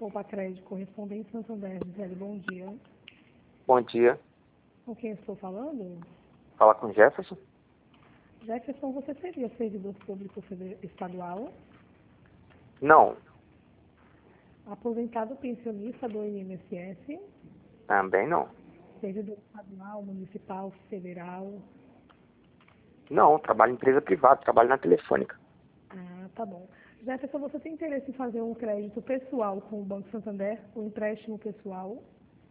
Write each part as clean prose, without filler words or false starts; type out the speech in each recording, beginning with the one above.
Poupa Crédito, correspondente Santander. Gisele, bom dia. Bom dia. Com quem estou falando? Fala com Jefferson? Jefferson, você seria servidor público estadual? Não, Aposentado pensionista do INSS? também não. Servidor estadual, municipal, federal? Não, trabalho em empresa privada, trabalho na Telefônica. Ah, tá bom. Jefferson, você tem interesse em fazer um crédito pessoal com o Banco Santander, um empréstimo pessoal?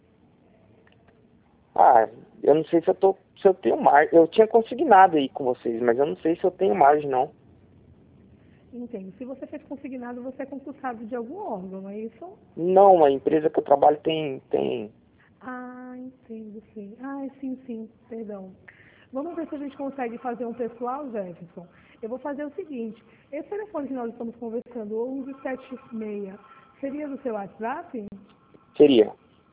Ah, eu não sei se eu tenho margem. Eu tinha consignado aí com vocês, mas eu não sei se eu tenho margem, não. Entendo. Se você fez consignado, você é concursado de algum órgão, é isso? Não, a empresa que eu trabalho tem. Ah, entendo, sim. Ah, sim, perdão. Vamos ver se a gente consegue fazer um pessoal, Jefferson. Eu vou fazer o seguinte, esse telefone que nós estamos conversando, o 1176, seria do seu WhatsApp? Seria.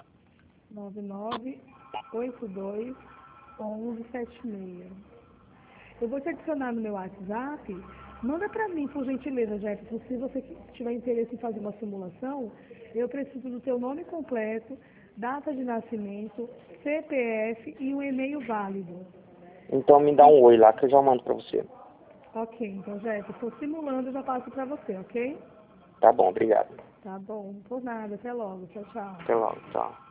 99821176. Eu vou te adicionar no meu WhatsApp. Manda para mim, por gentileza, Jefferson, se você tiver interesse em fazer uma simulação, eu preciso do teu nome completo, data de nascimento, CPF e um e-mail válido. Então me dá um oi lá que eu já mando pra você. Ok, então, Jefferson, simulando, eu já passo para você, ok? Tá bom, obrigado. Tá bom, por nada, até logo, tchau, tchau. Até logo, tchau.